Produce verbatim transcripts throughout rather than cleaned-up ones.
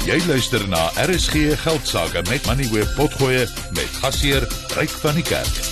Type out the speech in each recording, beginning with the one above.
Jy luister na R S G Geldsaake met Moneyweb Potgoe met gasheer Ryk van die Kerk.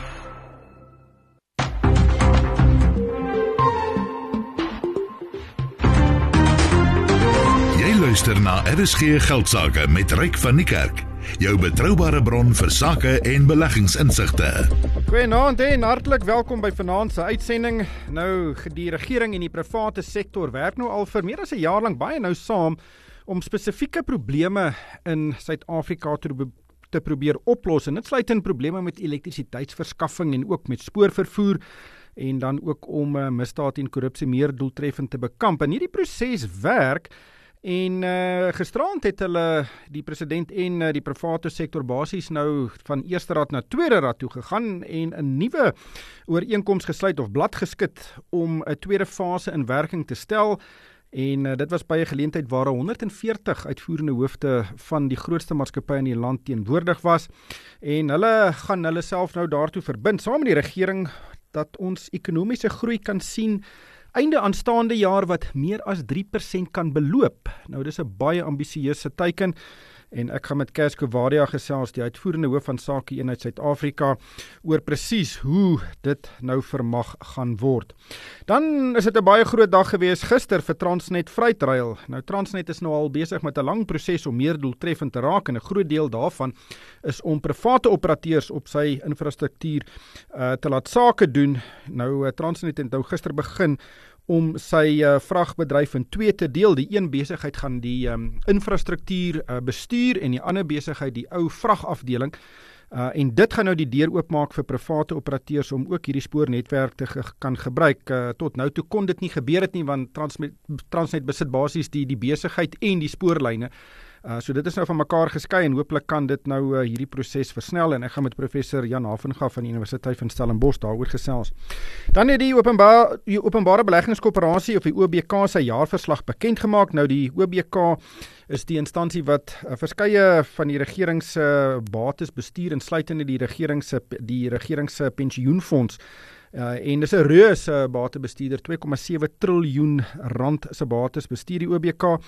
Jy luister na R S G Geldsaake met Ryk van die Kerk. Jou betroubare bron vir sake en beleggingsinsigte. Goeienaand en hartlik welkom by vanaand se uitsending. Nou, die regering en die private sektor werk nou al vir meer as 'n jaar lank baie nou saam om spesifieke probleme in Suid-Afrika te, te probeer oplos. En dit sluit in probleme met elektrisiteitsverskaffing en ook met spoorvervoer en dan ook om uh, misdaad en korrupsie meer doeltreffend te bekamp. En hierdie proses werk. En uh, gisterand het hulle, die president en uh, die private sektor basies nou van eerste raad na tweede raad toe gegaan en 'n nuwe ooreenkoms gesluit of blad geskit om 'n tweede fase in werking te stel. En uh, dit was by 'n geleentheid waar honderd en veertig uitvoerende hoofde van die grootste maatskappye in die land teenwoordig was. En hulle gaan hulle self nou daartoe verbind, saam met die regering, dat ons ekonomiese groei kan sien einde aanstaande jaar wat meer as drie persent kan beloop. Nou, dis 'n baie ambisieuse teiken en ek gaan met Cash Kovadia gesels, die uitvoerende hoof van Sake Eenheid Suid-Afrika, oor presies hoe dit nou vermag gaan word. Dan is dit 'n baie groot dag gewees gister vir Transnet Freightrail. Nou, Transnet is nou al besig met 'n lang proses om meer doeltreffend te raak en 'n groot deel daarvan is om private operateurs op sy infrastruktuur uh, te laat sake doen. Nou, uh, Transnet het nou gister begin om sy uh, vragbedryf in twee te deel. Die een besigheid gaan die um, infrastruktuur uh, bestuur en die ander besigheid die ou vragafdeling. Uh, en dit gaan nou die deur oopmaak vir private operateurs om ook hierdie spoornetwerk te ge kan gebruik. Uh, tot nou toe kon dit nie gebeur het nie, want Transnet, Transnet besit basies die, die besigheid en die spoorlyne. Uh, so dit is nou van mekaar geskei en hopelik kan dit nou uh, hierdie proses versnel en ek gaan met professor Jan Havenga van die Universiteit van Stellenbosch daaroor gesels. Dan het die openbaar, die openbare beleggingskoöperasie of die O B K sy jaarverslag bekend gemaak. Nou, die O B K is die instansie wat uh, verskeie van die regering se bates bestuur, insluitende die regering se die regering se pensioenfonds. Uh, en dis 'n reus uh, batebestuurder, twee komma sewe triljoen rand se bates bestuur die O B K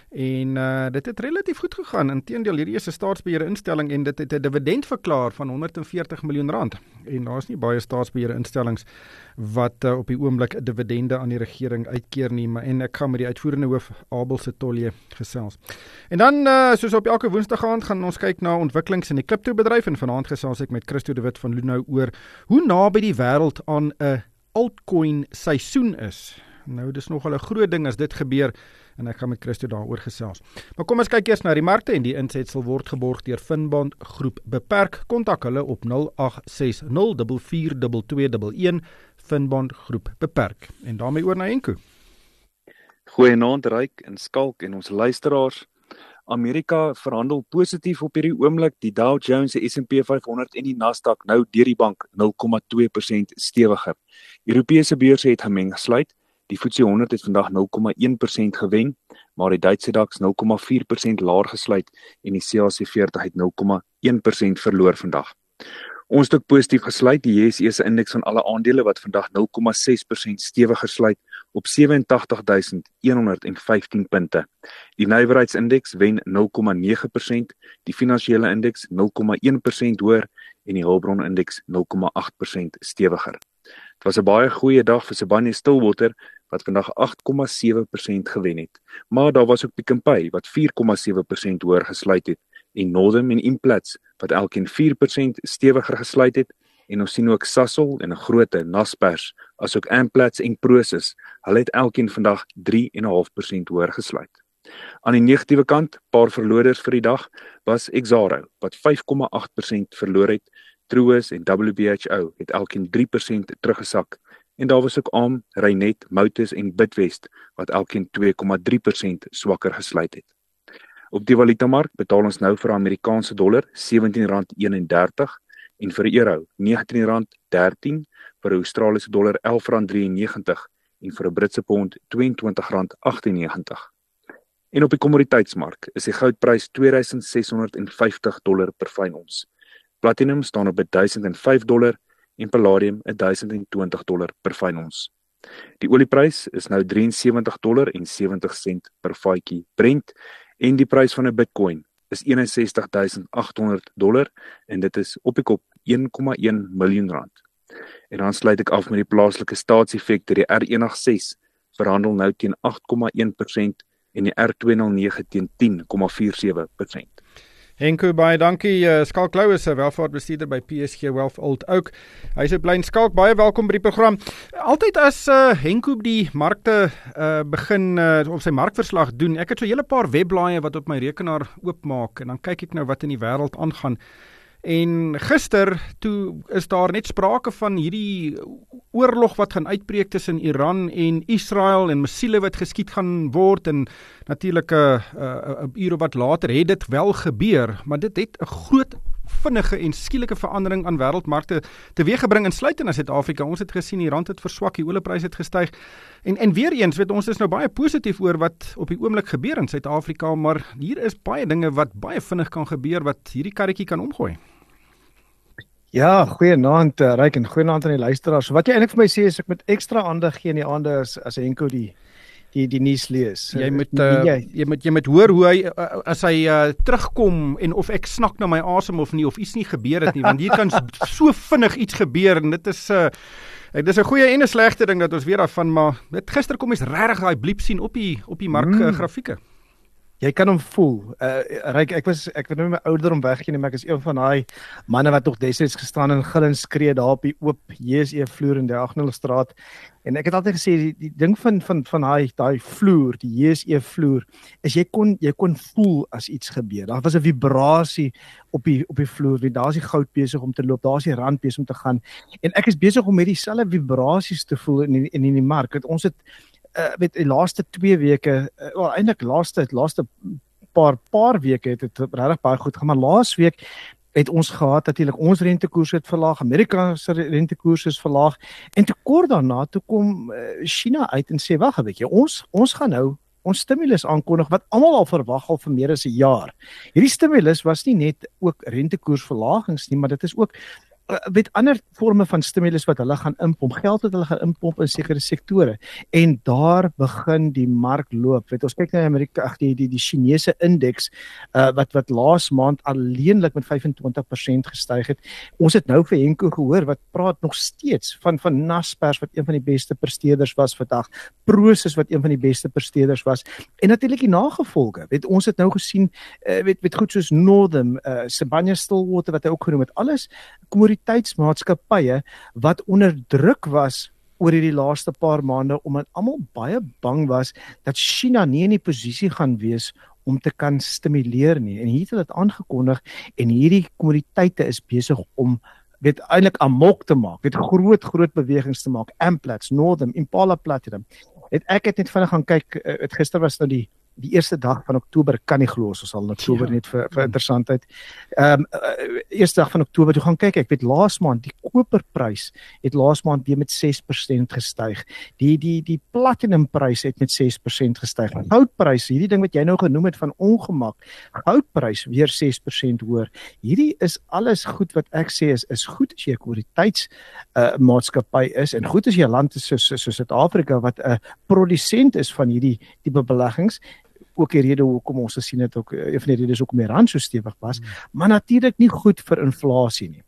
en uh, dit het relatief goed gegaan. Inteendeel, hierdie is 'n staatsbeheerde instelling en dit het 'n dividend verklaar van honderd en veertig miljoen rand. En daar is nie baie staatsbeheerde instellings wat uh, op die oomblik dividende aan die regering uitkeer nie, maar en ek gaan met die uitvoerende hoof Abel Setolje gesels. En dan, uh, soos op elke woensdag aand, gaan ons kyk na ontwikkelings in die kriptobedryf en vanaand gesels ek met Christo de Wit van Lunau oor hoe naby die wêreld aan 'n altcoin seisoen is. Nou, dis nogal 'n groot ding as dit gebeur en ek gaan met Christo daaroor gesels. Maar kom ons kyk eers na die markte en die insetsel word geborg deur Finbond Groep Beperk. Kontak hulle op nul agt ses nul vier vier twee twee een Finbond Groep Beperk. En daarmee oor na Enko. Goeienaand Ryk en Skalk en ons luisteraars. Amerika verhandel positief op hierdie oomblik, die Dow Jones, die S en P vyf honderd en die Nasdaq nou deur die bank nul komma twee persent stewiger. Europese beurse het gemeng gesluit. Die F T S E honderd het vandag nul komma een persent gewen, maar die Duitse DAX nul komma vier persent laer gesluit en die C A C forty het nul komma een persent verloor vandag. Ons het ook positief gesluit, die J S E se indeks van alle aandele wat vandag nul komma ses persent stewiger sluit op sewe en tagtig duisend een honderd en vyftien punte. Die nywerheidsindeks wen nul komma nege persent, die finansiële indeks nul komma een persent hoër en die hulpbronindeks nul komma agt persent stewiger. Dit was 'n baie goeie dag vir Sibanye-Stillwater wat vandag agt komma sewe persent gewen het. Maar daar was ook Pick n Pay wat vier komma sewe persent hoër gesluit het en Northern en Implats wat elkeen vier persent stewiger gesluit het. En ons sien ook Sasol en 'n groote Naspers, asook Amplats en Prosus. Hulle het elkeen vandag drie komma vyf persent hoër gesluit. Aan die negatiewe kant, paar verloders vir die dag, was Exxaro wat vyf komma agt persent verloor het. Truworths en W B H O het elkeen drie persent teruggesak. En daar was ook A M, Reinet, Motus en Bidwest wat elkeen twee komma drie persent swakker gesluit het. Op die valutamark betaal ons nou vir 'n Amerikaanse dollar sewentien rand eenendertig en vir 'n euro negentien rand dertien, vir 'n Australiese dollar elf rand drieënnegentig en vir 'n Britse pond tweeëntwintig rand agtennegentig. En op die kommoditeitsmark is die goudprys twee duisend ses honderd vyftig dollar per fyn ons. Platinum staan op duisend en vyf dollar en palladium duisend en twintig dollar per fyn ons. Die olieprys is nou drie en sewentig dollar en sewentig sent per vatjie Brent En die prys van 'n Bitcoin is eenensestig duisend agt honderd dollar en dit is op die kop een komma een miljoen rand. En dan sluit ek af met die plaaslike staatseffekte. Die R honderdagses verhandel nou teen agt komma een persent en die R tweehonderdnege teen tien komma vyf sewe persent. Henko, baie dankie. Uh, Skalk Lou is 'n welvaartbestuurder by P S G Wealth Old Oak. Hy sê bly in Skalk, baie welkom by die program. Altyd as uh, Henko die markte uh, begin uh, op sy markverslag doen, ek het so 'n hele paar webblaaie wat op my rekenaar oopmaak en dan kyk ek nou wat in die wêreld aangaan. En gister toe is daar net sprake van hierdie oorlog wat gaan uitbreek tussen Iran en Israel en missiele wat geskiet gaan word en natuurlik 'n uh, uh, uh, uur wat later het dit wel gebeur, maar dit het 'n groot vinnige en skielike verandering aan wêreldmarkte teweeggebring insluitend in Suid-Afrika. Ons het gesien die rand het verswak, die oliepryse het gestyg. En en weer eens, weet ons is nou baie positief oor wat op die oomblik gebeur in Suid-Afrika, maar hier is baie dinge wat baie vinnig kan gebeur wat hierdie karretjie kan omgooi. Ja, goeienaand uh, Ryk en goeienaand aan die luisteraars. Wat jy eintlik vir my sê is ek moet ekstra aandag gee in die aande as as Henko die die die nuus lees. Jy moet uh, jy? jy moet jy moet hoor hoe hy uh, as hy uh, terugkom en of ek snak na my asem of nie of iets nie gebeur het nie, want hier kan so vinnig iets gebeur en dit is uh, dit is 'n goeie en 'n slegte ding dat ons weer daarvan, maar dit gister kom ons regtig daai bliep sien op die op die mark mm. uh, grafieke. Jy kan hom voel. Uh, Ryk, ek was ek wil nou my ouderdom weggee nie, maar ek is een van daai manne wat nog destyds gestaan en gil skree daar op die oop J S E vloer in die Diagonalstraat. En ek het altyd gesê die, die ding van van van daai daai vloer, die J S E vloer, is jy kon jy kon voel as iets gebeur. Daar was 'n vibrasie op die op die vloer. Daar's die goud besig om te loop, daar's die rand besig om te gaan. En ek is besig om met dieselfde vibrasies te voel in die, in die mark. Het ons het Uh, met die laaste twee weke, uh, wel eintlik laaste laaste paar paar weke het dit regtig baie goed gaan, maar laas week het ons gehad natuurlik ons rentekoers het verlaag, Amerika se rentekoers is verlaag en te kort daarna toe kom uh, China uit en sê wag 'n bietjie, ons ons gaan nou ons stimulus aankondig wat almal al verwag al vir meer as 'n jaar. Hierdie stimulus was nie net ook rentekoersverlagings nie, maar dit is ook met ander forme van stimulus wat hulle gaan inpomp, geld wat hulle gaan inpomp in sekere sektore, en daar begin die mark loop. Weet ons kyk na Amerika, ag die die die Chinese indeks uh, wat wat laas maand alleenlik met vyf en twintig persent gestyg het. Ons het nou vir Henko gehoor wat praat nog steeds van van Naspers wat een van die beste presteerders was vandag, Prosus wat een van die beste presteerders was, en natuurlik die nagevolge. Weet ons het nou gesien uh, weet weet goed soos Northam, uh, Sibanye-Stillwater wat hy ook genoem het, alles kommoditeitsmaatskappye wat onder druk was oor hierdie laaste paar maande, omdat almal baie bang was dat China nie in die posisie gaan wees om te kan stimuleer nie. En hier het dit aangekondig en hierdie kommoditeite is besig om weet eintlik amok te maak, weet groot groot bewegings te maak. Amplats, Northam, Impala Platinum. Het ek het net vinnig gaan kyk, het gister was nou die die eerste dag van Oktober, kan nie glo, ons sal in Oktober net vir, vir interessantheid. Ehm um, uh, eerste dag van Oktober, toe gaan kyk ek, weet laas maand die koperprys het laas maand weer met ses persent gestyg. Die die die platinumprys het met ses persent gestyg. Goudprys, hierdie ding wat jy nou genoem het van ongemak, goudprys weer ses persent hoër. Hierdie is alles goed wat ek sê is is goed as jy 'n kommoditeits uh, maatskappy is en goed as jy 'n land is soos soos Suid-Afrika wat 'n uh, produsent is van hierdie tipe beleggings. Ook die rede hoekom ons gesien het ook een van die redes hoekom die rand so stewig was, hmm. maar natuurlik nie goed vir inflasie nie.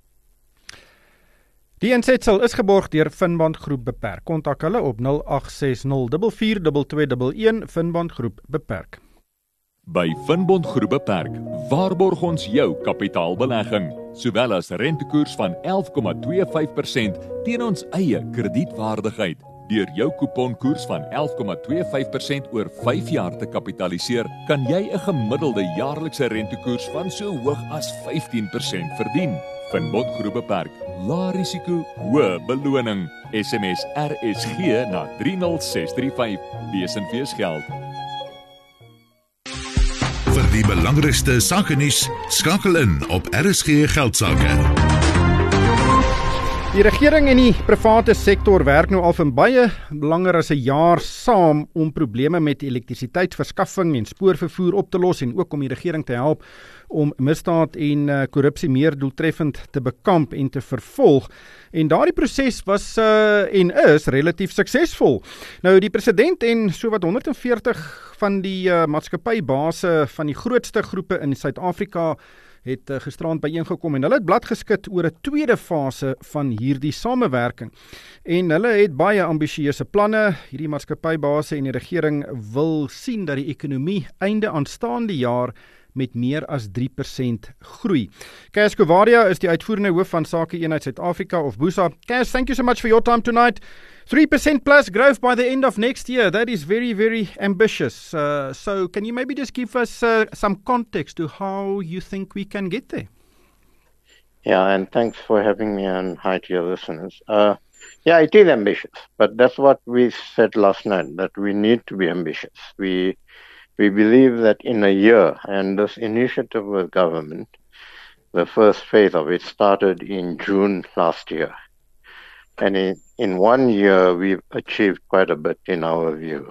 Die insetsel is geborg deur Finbond Groep Beperk. Kontak hulle op nul agt ses nul vier vier twee twee een Finbond Groep Beperk. By Finbond Groep Beperk waarborg ons jou kapitaalbelegging, sowel as rentekoers van elf komma twee vyf persent teen ons eie kredietwaardigheid. Deur jou kuponkoers van elf komma twee vyf persent oor vyf jaar te kapitaliseer, kan jy 'n gemiddelde jaarlikse rentekoers van so hoog as vyftien persent verdien. Finbond Groep Beperk, lae risiko, hoë beloning. S M S R S G na drie nul ses drie vyf. Lees en wees geld. Vir die belangrikste sakenuus, skakel in op R S G Geldsaake. Die regering en die private sektor werk nou al vir baie langer as 'n jaar saam om probleme met elektrisiteitsverskaffing en spoorvervoer op te los en ook om die regering te help om misdaad en uh, korrupsie meer doeltreffend te bekamp en te vervolg. En daardie proses was uh, en is relatief suksesvol. Nou die president en sowat honderd en veertig van die uh, maatskappybase van die grootste groepe in Suid-Afrika het uh, gisterand byeengekom en hulle het blad geskit oor 'n tweede fase van hierdie samewerking. En hulle het baie ambisieuse planne. Hierdie maatskappybase en die regering wil sien dat die ekonomie einde aanstaande jaar met meer as drie persent groei. Cash Kovaria is die uitvoerende hoof van Sake Eenheid Suid-Afrika of BUSA. Cash, thank you so much for your time tonight. three percent plus growth by the end of next year. That is very, very ambitious. Uh, so can you maybe just give us uh, some context to how you think we can get there? Yeah, and thanks for having me, and hi to your listeners. Uh, yeah, it is ambitious, but that's what we said last night, that we need to be ambitious. We we believe that in a year, and this initiative with government, the first phase of it started in June last year. And in, in one year, we've achieved quite a bit in our view.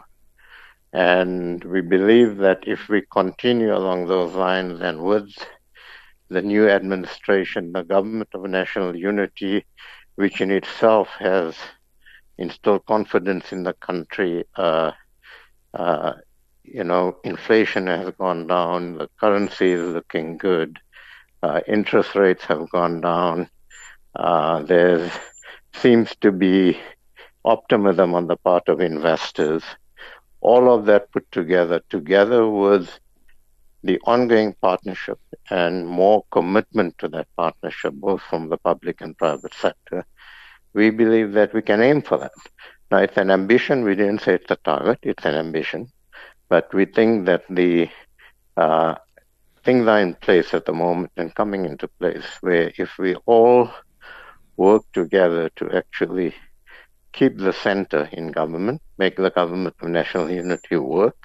And we believe that if we continue along those lines and with the new administration, the Government of National Unity, which in itself has instilled confidence in the country, uh, uh, you know, inflation has gone down, the currency is looking good, uh, interest rates have gone down, uh, there's seems to be optimism on the part of investors. All of that put together, together with the ongoing partnership and more commitment to that partnership, both from the public and private sector, we believe that we can aim for that. Now, it's an ambition. We didn't say it's a target. It's an ambition. But we think that the uh, things are in place at the moment and coming into place where if we all work together to actually keep the center in government, make the Government of National Unity work,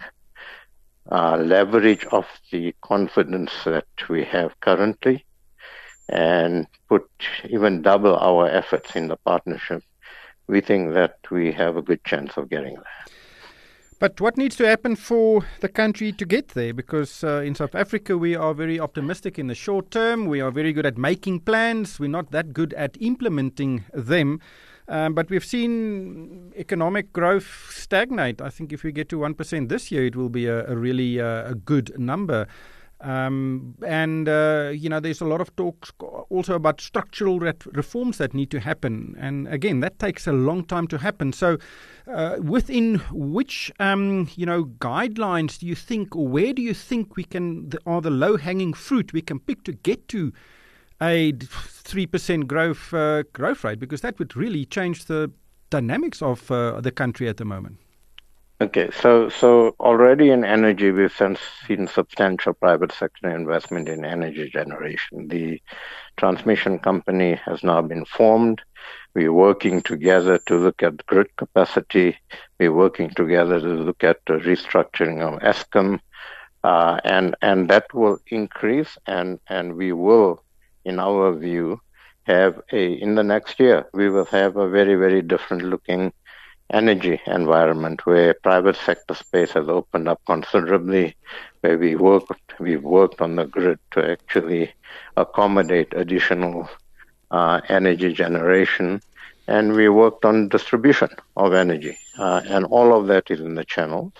uh, leverage off the confidence that we have currently, and put even double our efforts in the partnership, we think that we have a good chance of getting there. But what needs to happen for the country to get there? Because uh, in South Africa, we are very optimistic in the short term. We are very good at making plans. We're not that good at implementing them. Um, but we've seen economic growth stagnate. I think if we get to one percent this year, it will be a, a really uh, a good number. Um, and, uh, you know, there's a lot of talks also about structural re- reforms that need to happen. And again, that takes a long time to happen. So uh, within which, um, you know, guidelines do you think, or where do you think we can, are the low-hanging fruit we can pick to get to a three percent growth, uh, growth rate? Because that would really change the dynamics of uh, the country at the moment. Okay, so so already in energy, we've seen substantial private sector investment in energy generation. The transmission company has now been formed. We're working together to look at grid capacity. We're working together to look at the restructuring of Eskom, uh, and and that will increase, and and we will, in our view, have a in the next year we will have a very very different looking energy environment where private sector space has opened up considerably, where we worked, we've worked on the grid to actually accommodate additional uh, energy generation, and we worked on distribution of energy, uh, and all of that is in the channels.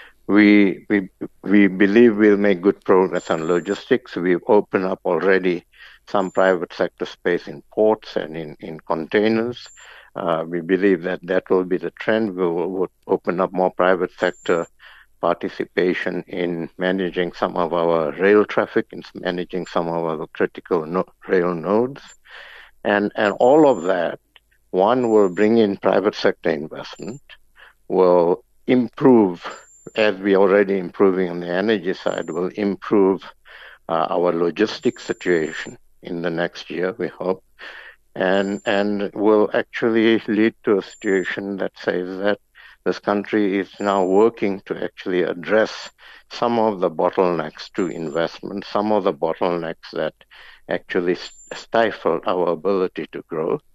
We we we believe we'll make good progress on logistics. We've opened up already some private sector space in ports and in, in containers. Uh, we believe that that will be the trend. We will we'll open up more private sector participation in managing some of our rail traffic, in managing some of our critical no- rail nodes. And, and all of that, one, will bring in private sector investment, will improve, as we already improving on the energy side, will improve uh, our logistics situation in the next year, we hope. And and will actually lead to a situation that says that this country is now working to actually address some of the bottlenecks to investment, some of the bottlenecks that actually stifled our ability to grow.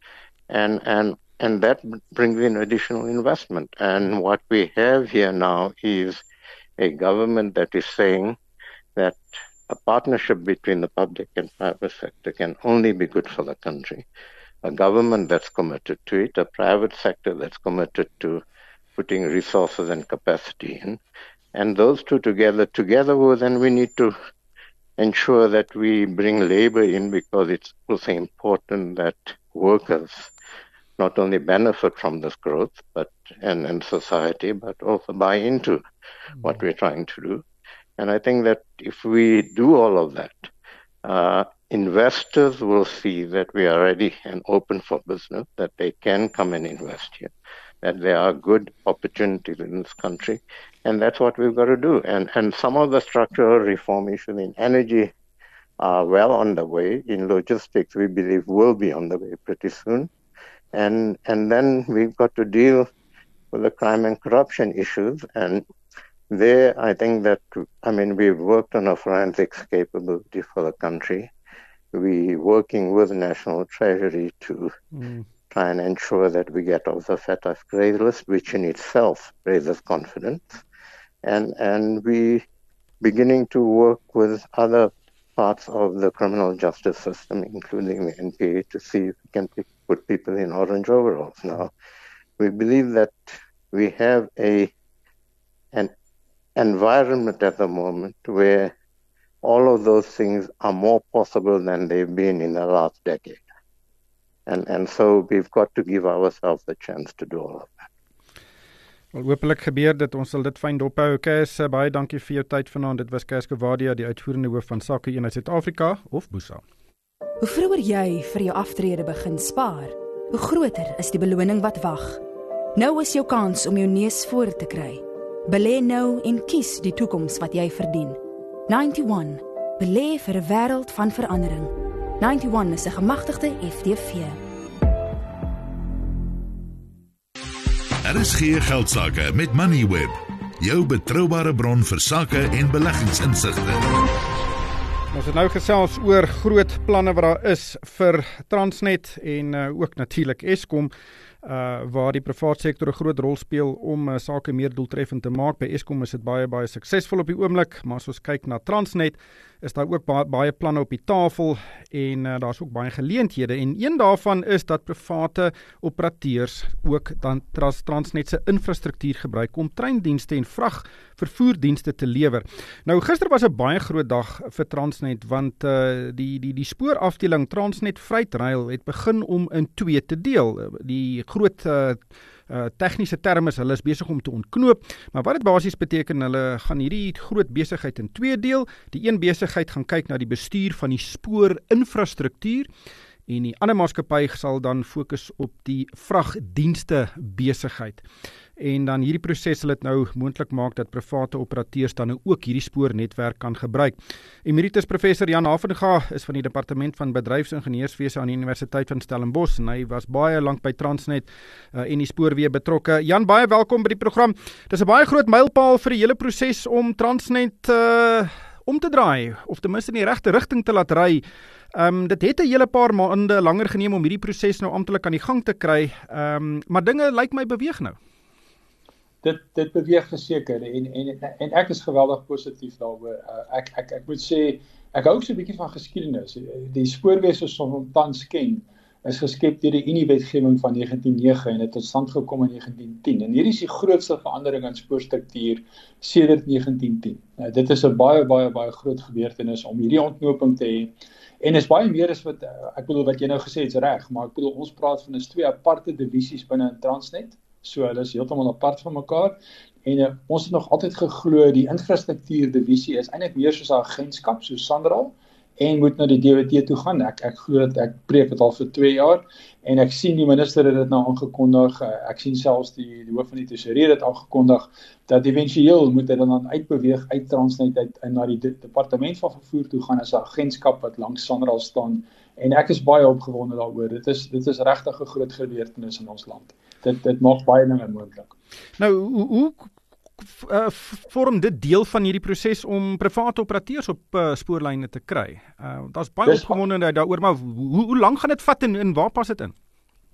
and and and that brings in additional investment. And what we have here now is a government that is saying that a partnership between the public and private sector can only be good for the country. A government that's committed to it, a private sector that's committed to putting resources and capacity in. And those two together, together with, and we need to ensure that we bring labor in, because it's also important that workers not only benefit from this growth, but and, and society, but also buy into mm-hmm. what we're trying to do. And I think that if we do all of that, uh, investors will see that we are ready and open for business, that they can come and invest here, that there are good opportunities in this country, and that's what we've got to do. And and some of the structural reform issues in energy are well on the way. In logistics, we believe will be on the way pretty soon. And and then we've got to deal with the crime and corruption issues. And there, I think that, I mean, we've worked on a forensics capability for the country. We're working with the National Treasury to mm. try and ensure that we get off the FATF grey list, which in itself raises confidence. And and we beginning to work with other parts of the criminal justice system, including the N P A, to see if we can put people in orange overalls. Now, we believe that we have a an environment at the moment where all of those things are more possible than they've been in the last decade. And and so we've got to give ourselves the chance to do all of that. Wel, hopelik gebeur dit, ons sal dit fyn dophou. Kes, baie dankie vir jou tyd vanaand. Dit was Kes Kovadia, die uitvoerende hoof van Sake Eenheid Suid-Afrika, of Busa. Hoe vroeër jy vir jou aftrede begin spaar, hoe groter is die beloning wat wag. Nou is jou kans om jou neus voor te kry. Belê nou en kies die toekoms wat jy verdien. ninety-one. Belê vir 'n wêreld van verandering. ninety-one is 'n gemagtigde F D V. R S G Geldsaake met Moneyweb, jou betroubare bron vir sake en beleggingsinsigte. Ons het nou gesels oor groot planne wat daar is vir Transnet en uh, ook natuurlik Eskom, uh, waar die privaat sektor 'n groot rol speel om uh, sake meer doeltreffend te maak. By Eskom is dit baie baie suksesvol op die oomblik, maar as ons kyk na Transnet, is daar ook baie, baie planne op die tafel en uh, daar is ook baie geleenthede, en een daarvan is dat private operateurs ook dan trans, Transnet se infrastruktuur gebruik om treindienste en vragvervoerdienste te lewer. Nou gister was 'n baie groot dag vir Transnet, want uh, die die die spoorafdeling Transnet Freight Rail het begin om in twee te deel. Die groot uh, Uh, tegniese terme is, hulle is besig om te ontknoop, maar wat dit basies beteken, hulle gaan hierdie groot besigheid in twee deel. Die een besigheid gaan kyk na die bestuur van die spoorinfrastruktuur, en die ander maatskappy sal dan fokus op die vragdienste besigheid. En dan hierdie proses sal dit nou moontlik maak dat private operateurs dan nou ook hierdie spoornetwerk kan gebruik. Emeritus professor Jan Havenga is van die departement van bedryfsingenieurswese aan die Universiteit van Stellenbosch, en hy was baie lank by Transnet uh, en die spoorweë betrokke. Jan, baie welkom by die program. Dis 'n baie groot mylpaal vir die hele proses om Transnet uh, om te draai, of ten minste in die regte rigting te laat ry. Um, dit het 'n hele paar maande langer geneem om hierdie proses nou amptelik aan die gang te kry, um, maar dinge lyk my beweeg nou. Dit dit beweeg verseker, en en en ek is geweldig positief daaroor. Uh, ek ek ek moet sê, ek hou so 'n bietjie van geskiedenis. Die spoorweë soos ons tans ken, is geskep deur die Unie-wetgewing van negentien oh nege en het tot stand gekom in negentien tien. En hierdie is die grootste verandering in spoorstruktuur sedert negentien tien. Uh, dit is 'n baie baie baie groot gebeurtenis om hierdie ontknoping te hê. En is baie meer as wat ek bedoel wat jy nou gesê het, is reg, maar ek bedoel ons praat van is twee aparte divisies binne in Transnet. So hulle is heeltemal apart van mekaar, en uh, ons het nog altyd geglo die infrastruktuurdivisie is eintlik meer soos 'n agentskap, soos Sandral, en moet na die D W T toe gaan. Ek ek glo dat ek preek dit al vir twee jaar, en ek sien die minister het dit nou aangekondig, ek sien selfs die, die hoof van die tesourier het aangekondig, dat eventueel moet dit dan uitbeweeg uit Transnet uit en na die de, departement van vervoer toe gaan as 'n agentskap wat langs Sandral staan, en ek is baie opgewonde daaroor. Dit is dit is regtig 'n groot gebeurtenis in ons land. Dit dit maak baie dinge moontlik. Nou, hoe, hoe uh, vorm dit deel van hierdie proses om private operateurs op uh, spoorlyne te kry? Uh, Daar's baie opgewondenheid daaroor, maar hoe, hoe lank gaan dit vat en, en waar pas dit in?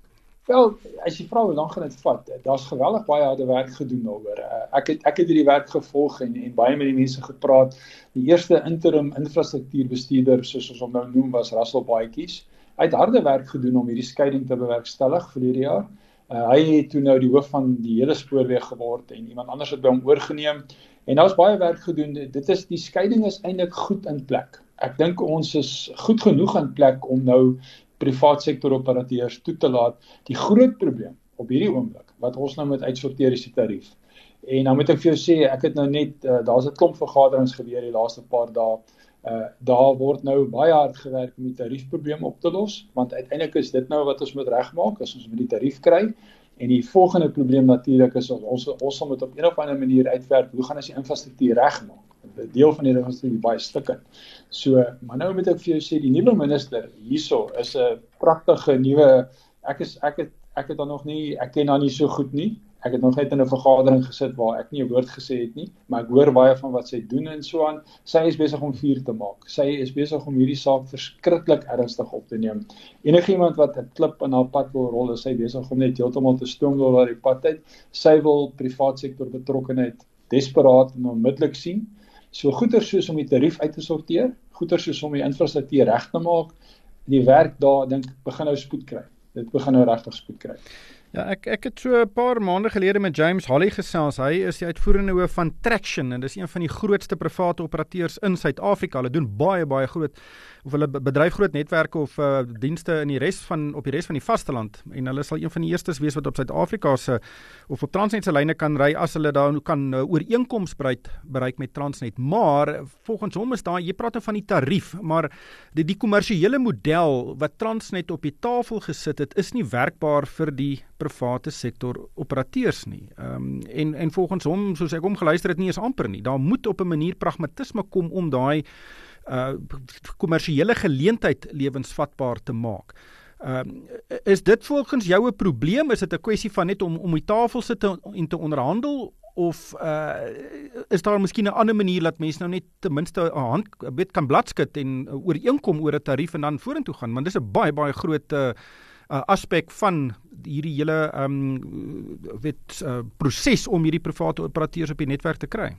Wel, as jy vra hoe lank gaan dit vat, daar's geweldig baie harde werk gedoen daaroor. Uh, ek het ek het hierdie werk gevolg en en baie met die mense gepraat. Die eerste interim infrastruktuurbestuurder, soos ons hom nou noem, was Russell Baatjies. Hy het harde werk gedoen om hierdie skeiding te bewerkstellig verlede jaar. Uh, hy het toe nou die hoof van die hele spoorweg geword en iemand anders het by hom oorgeneem. En daar's baie werk gedoen. Dit is die skeiding is eintlik goed in plek. Ek dink ons is goed genoeg in plek om nou privaat sektor operateurs toe te laat. Die groot probleem op hierdie oomblik wat ons nou moet uitsorteer is die tarief. En dan moet ek vir jou sê, ek het nou net uh, daar's 'n klomp vergaderings gebeur die laaste paar dae. Uh, daar word nou baie hard gewerk om die tariefprobleem op te los, want uiteindelik is dit nou wat ons moet regmaak as ons met die tarief kry. En die volgende probleem natuurlik is ons ons sal moet op een of ander manier uitwerk hoe gaan ons die infrastruktuur regmaak. 'n Deel van die infrastruktuur baie stukkend. So, maar nou moet ek vir jou sê die nuwe minister hierso is 'n pragtige nuwe ek is ek het ek het dan nog nie ek ken haar nie so goed nie. Ek het nog net in 'n vergadering gesit waar ek nie 'n woord gesê het nie, maar ek hoor baie van wat sy doen en so aan. Sy is besig om vuur te maak. Sy is besig om hierdie saak verskriklik ernstig op te neem. Enigiemand wat 'n klip in haar pad wil rol, is sy besig om net heeltemal te stoom deur daardie pad uit. Sy wil privaat sektor betrokkenheid desperaat en onmiddellik sien. So goeie soos om die tarief uit te sorteer, goeie soos om die infrastruktuur reg te maak, die werk daar dink begin nou spoed kry. Dit begin nou regtig spoed kry. Ja, ek ek het so 'n paar maande gelede met James Hawley gesels. Hy is die uitvoerende hoof van Traction en dis een van die grootste private operateurs in Suid-Afrika. Hulle doen baie baie groot of hulle bedryf groot netwerke of uh, dienste in die res van op die res van die vasteland en hulle sal een van die eerstes wees wat op Suid-Afrika se of op Transnet se lyne kan ry as hulle daar kan uh, ooreenkoms bereik bereik met Transnet. Maar volgens hom is daar jy praat nou van die tarief, maar die die kommersiële model wat Transnet op die tafel gesit het is nie werkbaar vir die private sektor operateurs nie. Um, en en volgens hom, soos ek hom geluister het, nie is amper nie. Daar moet op 'n manier pragmatisme kom om daai uh kommersiële geleentheid lewensvatbaar te maak. Um, is dit volgens jou 'n probleem? Is dit 'n kwessie van net om om die tafel sit te, en te onderhandel of uh is daar miskien 'n ander manier dat mense nou net ten minste 'n hand 'n bit kan bladskit en uh, ooreenkom oor 'n tarief en dan vorentoe gaan, want dis 'n baie baie groot uh, Uh, aspek van hierdie hele um, weet, uh, proses om hierdie private operateurs op die netwerk te kry?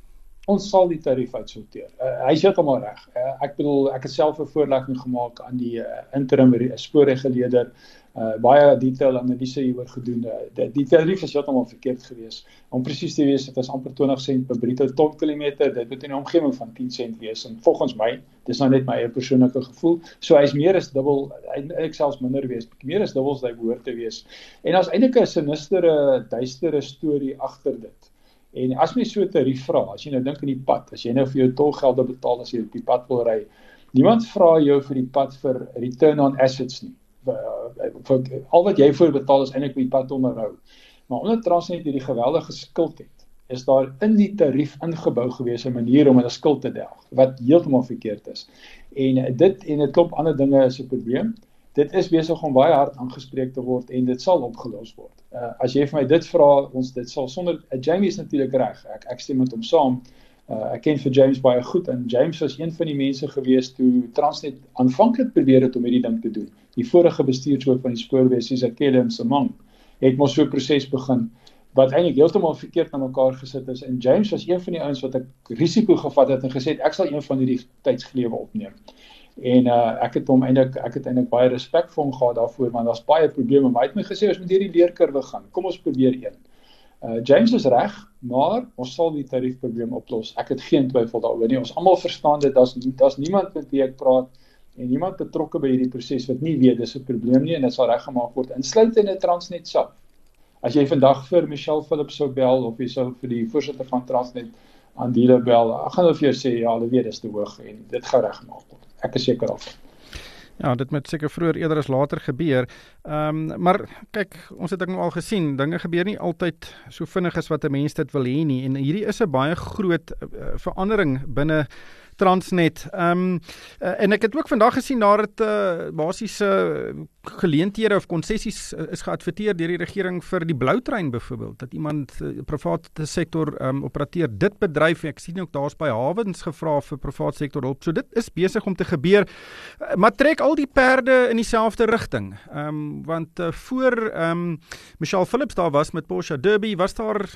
Ons sal die tarief uitsorteer. Uh, hy is heeltemal reg. Uh, ek bedoel, ek het self 'n voorlegging gemaak aan die uh, interim spoorreguleur, uh, baie detail analise hieroor gedoen. Uh, die, die tarief is heeltemal verkeerd gewees. Om presies te wees, dit is amper twintig sent per bruto tonkilometer. Dit moet in 'n omgewing van tien sent wees. En volgens my, dis nou net my eie persoonlike gevoel, so hy is meer as dubbel, eintlik selfs minder wees, meer as dubbel as hy behoort te wees. En daar's eintlik 'n sinistere, duistere storie agter dit. En as my so 'n tarief vra, as jy nou dink aan die pad, as jy nou vir jou tolgelde betaal as jy op die pad wil ry, niemand vra jou vir die pad vir return on assets nie. Vir, al wat jy voor betaal is eintlik die pad onderhou. Maar omdat Transnet hierdie geweldige skuld het, is daar in die tarief ingebou gewees 'n manier om hulle skuld te delg, wat heeltemal verkeerd is. En dit en 'n klomp ander dinge is 'n probleem. Dit is besig om baie hard aangespreek te word en dit sal opgelos word. Uh, as jy vir my dit vra, ons dit sal sonder uh, James is natuurlik reg. Ek ek stem met hom saam. Uh, ek ken vir James baie goed en James was een van die mense gewees toe Transnet aanvanklik probeer het om hierdie ding te doen. Die vorige bestuurshoof van die spoorwees, Sizakele Msimang, het mos so 'n proses begin wat eintlik heeltemal verkeerd na mekaar gesit is. En James was een van die ouens wat ek risiko gevat het en gesê het ek sal een van hierdie tydsgelewe opneem. En uh, ek het hom eintlik ek het eintlik baie respek vir hom gehad daarvoor, want daar's baie probleme, maar hy het my gesê ons moet hierdie leerkurwe gaan. Kom ons probeer een. Uh, James is reg, maar ons sal die tariefprobleem oplos. Ek het geen twyfel daaroor nie. Ons almal verstaan dit. Daar's daar's niemand met wie ek praat en niemand betrokke by hierdie proses wat nie weet dis 'n probleem nie en dit sal reggemaak word. Insluitende Transnet self. As jy vandag vir Michelle Phillips sou bel of jy sou vir die voorsitter van Transnet aan die bel, ek gaan hulle vir jou sê ja, hulle weet dis te hoog en dit gaan reggemaak word. Ek is seker daarvan. Ja, dit moet seker vroeër eerder as later gebeur. Ehm um, maar kyk, ons het dit nou al gesien, dinge gebeur nie altyd so vinnig as wat 'n mens dit wil hê nie en hierdie is 'n baie groot uh, verandering binne Transnet. Um, uh, en ek het ook vandag gesien nadat uh, basies uh, geleenthede of konsessies uh, is geadverteer deur die regering vir die Bloutrein byvoorbeeld, dat iemand uh, private sektor um, operateer dit bedryf. Ek sien ook daar's by hawens gevra vir private sektor hulp. So dit is besig om te gebeur. Uh, maar trek al die perde in dieselfde rigting. Um, want uh, voor um, Michelle Phillips daar was met Porsche Derby, was daar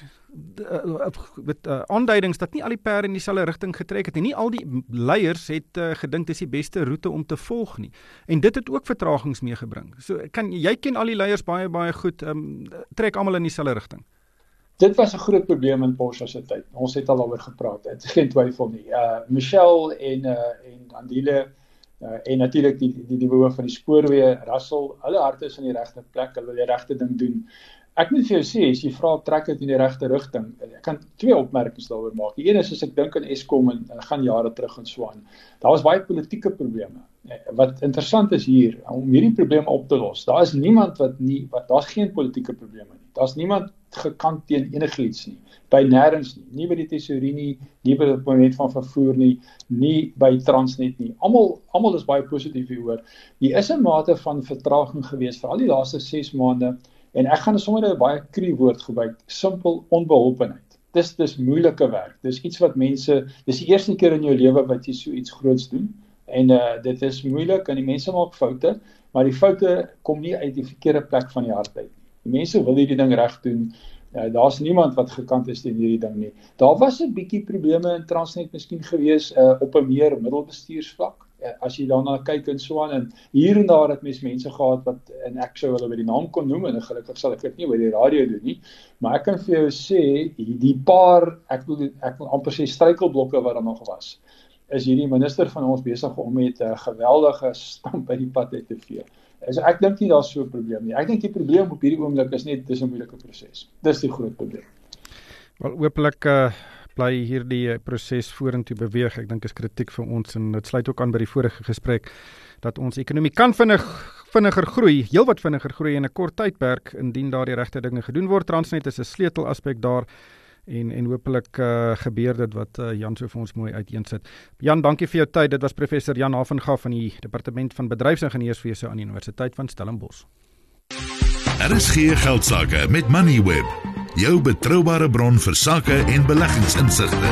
uh, met uh, aanduidings dat nie al die perde in dieselfde rigting getrek het en nie al die leiers het uh, gedink dis die beste roete om te volg nie. En dit het ook vertragings meegebring. So kan jy ken al die leiers baie baie goed, um, trek almal in dieselfde rigting. Dit was 'n groot probleem in Porsche se tyd. Ons het al daaroor gepraat. Dit is geen twyfel nie. Uh Michelle en uh en Andile uh, en natuurlik die die die behoef van die spoorweë, Russell, hulle harte is in die regte plek, hulle wil die regte ding doen. Ek moet vir jou sê, as jy vra trek dit in die regte rigting, ek kan twee opmerkings daaroor maak. Die een is as ek dink aan Eskom en uh, gaan jare terug in Swaan. Daar was baie politieke probleme. Wat interessant is hier, om hierdie probleme op te los, daar is niemand wat nie, wat, daar's geen politieke probleme nie. Daar's niemand gekant teen enigiets nie, by nêrens nie, nie by die tesourie nie, nie by die departement van vervoer nie, nie by Transnet nie. Almal almal is baie positief hieroor. Hier is 'n mate van vertraging gewees vir al die laaste ses maande en ek gaan sommer 'n baie cru woord gebruik, simpel onbeholpenheid. Dis dis moeilike werk. Dis iets wat mense, dis die eerste keer in jou lewe wat jy so iets groots doen. En uh, dit is moeilik en die mense maak foute, maar die foute kom nie uit die verkeerde plek van die hart uit. Die mense wil hierdie ding reg doen. Uh, Daar's niemand wat gekant is teen hierdie ding nie. Daar was 'n bietjie probleme in Transnet miskien gewees uh, op 'n meer middelbestuursvlak. Uh, as jy daarna kyk in Swaan en hier en daar het mens mense gehad wat en ek sou hulle by die naam kon noem en gelukkig sal ek dit nie oor die radio doen nie. Maar ek kan vir jou sê die paar ek wil ek wil amper sê struikelblokke wat daar nog was. Is hierdie minister van ons besig om met 'n uh, geweldige stamp by die pad uit te vee. So ek dink nie daar's so 'n probleem nie. Ek dink die probleem op hierdie oomblik is net dis 'n moeilike proses. Dis die groot probleem. Wel hopelik uh, bly hierdie proses vorentoe beweeg. Ek dink is kritiek vir ons en dit sluit ook aan by die vorige gesprek dat ons ekonomie kan vinnig vinniger groei, heelwat vinniger groei in 'n kort tydperk indien daar die regte dinge gedoen word. Transnet is 'n sleutelaspek daar. En, en hopelik uh, gebeur dit wat uh, Jan so vir ons mooi uiteensit. Jan, dankie vir jou tyd. Dit was professor Jan Havenga van die Departement van Bedryfsingenieurswese aan die Universiteit van Stellenbosch. R S G Geldsaake met Moneyweb, jou betroubare bron vir sake en beleggingsinsigte.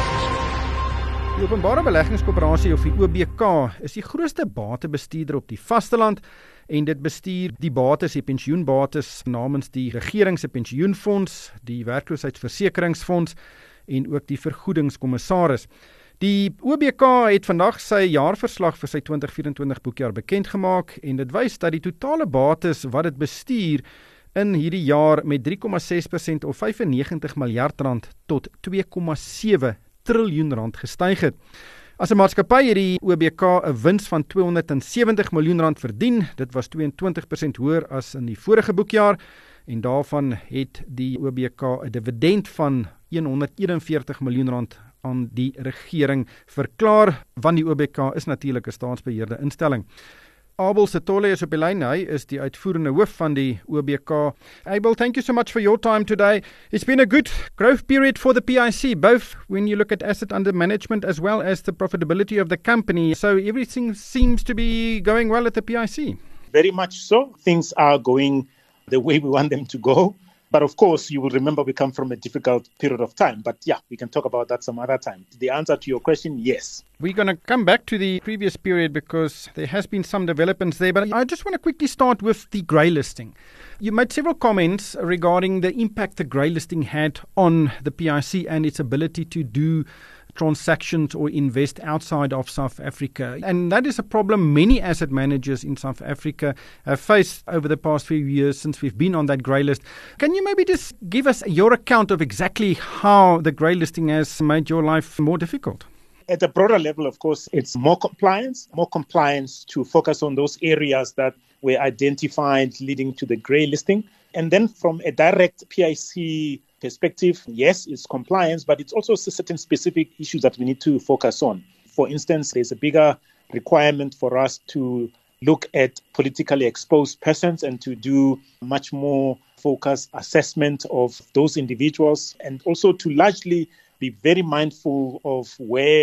Die Openbare Beleggingskoöperasie of die O B K is die grootste batebestuurder op die vasteland en dit bestuur die bates, die pensioenbates namens die regering se pensioenfonds, die werkloosheidsversekeringsfonds en ook die vergoedingskommissaris. Die O B K het vandag sy jaarverslag vir sy twintig vyf-en-twintig boekjaar bekend gemaak en dit wys dat die totale bates wat dit bestuur in hierdie jaar met drie komma ses persent of vyfennegentig miljard rand tot twee komma sewe triljoen rand gestyg het. As 'n maatskappy het die O B K 'n wins van tweehonderdsewentig miljoen rand verdien. Dit was tweeëntwintig persent hoër as in die vorige boekjaar en daarvan het die O B K 'n dividend van honderdeenenveertig miljoen rand aan die regering verklaar, want die O B K is natuurlik 'n staatsbeheerde instelling. Abel Setole is op die lyn. Hy is die uitvoerende hoof van die O B K. Abel, thank you so much for your time today. It's been a good growth period for the P I C, both when you look at asset under management as well as the profitability of the company. So everything seems to be going well at the P I C. Very much so. Things are going the way we want them to go. But of course, you will remember we come from a difficult period of time. But yeah, we can talk about that some other time. The answer to your question, yes. We're going to come back to the previous period because there has been some developments there. But I just want to quickly start with the grey listing. You made several comments regarding the impact the grey listing had on the P I C and its ability to do transactions or invest outside of South Africa. And that is a problem many asset managers in South Africa have faced over the past few years since we've been on that grey list. Can you maybe just give us your account of exactly how the grey listing has made your life more difficult? At a broader level, of course, it's more compliance, more compliance to focus on those areas that were identified leading to the grey listing. And then from a direct P I C perspective, yes, it's compliance, but it's also certain specific issues that we need to focus on. For instance, there's a bigger requirement for us to look at politically exposed persons and to do much more focused assessment of those individuals, and also to largely be very mindful of where